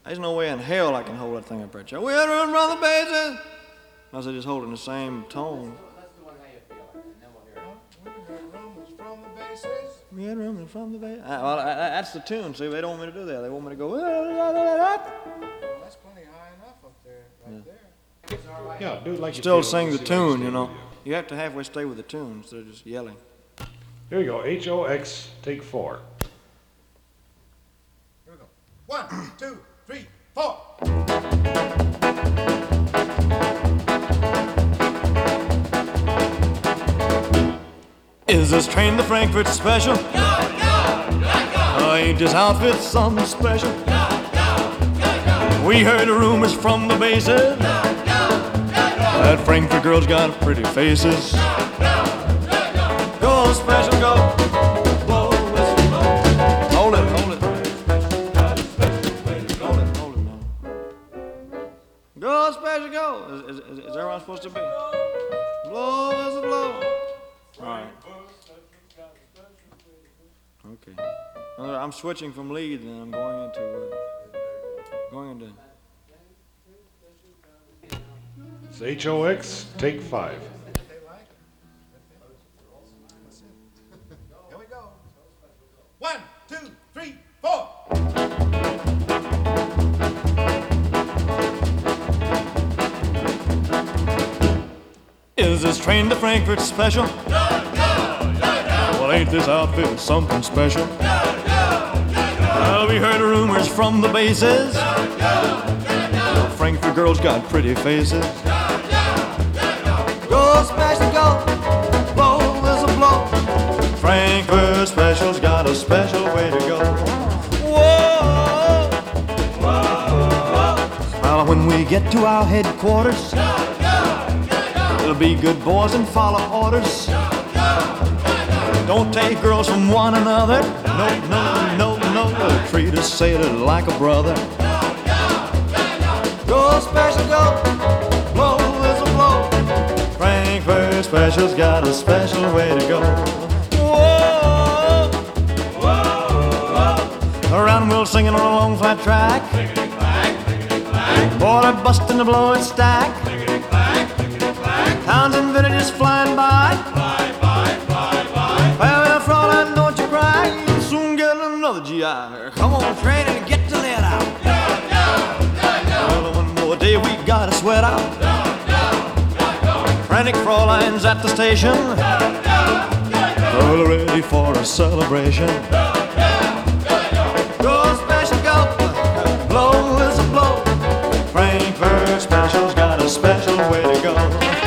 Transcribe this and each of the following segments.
There's no way in hell I can hold that thing up right there. We had room from the bases. I said, just holding the same tone. Let's do one how you feel it, and then we'll hear it. We had room from the bases. We had room from the bases. Well, that's the tune. See, they don't want me to do that. They want me to go. Well, that's plenty high enough up there, right there. Yeah, do it like you Still feel. sing the See what tune, you you know. do. You have to halfway stay with the tune instead of just yelling. Here we go. HOX, take 4. Here we go. 1, 2, 3, 4. Is this train the Frankfurt special? Ain't this outfit something special? We heard the rumors from the bases that Frankfurt girls got pretty faces. Go special, go. Blow, whistle, blow. Hold it, hold it. Hold it, hold it now. Go special, go. Is that where I'm supposed to be? Blow, whistle, blow. All right. Okay. I'm switching from lead, and I'm going into. It's HOX, take 5. They like it. That's it. Here we go. 1, 2, 3, 4. Is this train to Frankfurt special? Well, ain't this outfit something special? Well, we heard rumors from the bases. Frankfurt girls got pretty faces. Go special, go. Blow, whistle, blow. Frankfurt special's got a special way to go. Whoa, whoa. Well, when we get to our headquarters, we'll be good boys and follow orders. Don't take girls from one another. No, no, no, no. Treat a sailor like a brother. Go special, go. Blow, whistle, blow. Frankfurt special's got a special way to go. Whoa, whoa, whoa. Around we'll singing on a long flat track. Border busting the blow and stack. Towns and villages flying by. Well, Fraulein, don't you cry. You'll soon get another GI. Come on, train and get to let out. Well, one more day we gotta sweat out. Frantic Fraulein's at the station. All ready for a celebration. Go special, go. Blow is a blow. Frankfurt special's got a special way to go.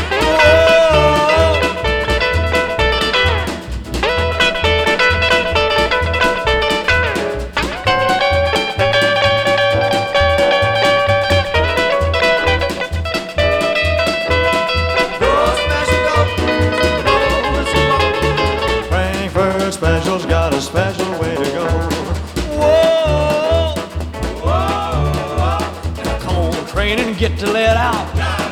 Special's got a special way to go. Whoa, whoa, come on, train and get to let out.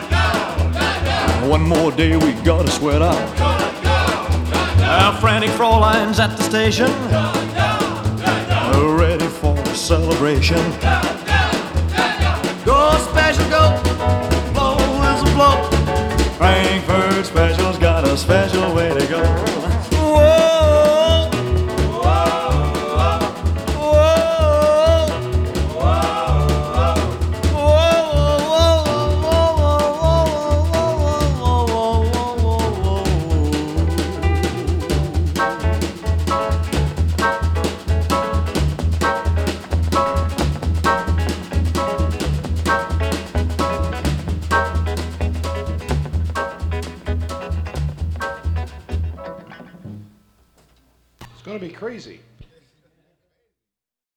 One more day we gotta sweat out. Our frantic Fraulein's at the station, ready for a celebration. Go special, go. Blow is a blow. Frankfurt special's got a special way to go. It's going to be crazy.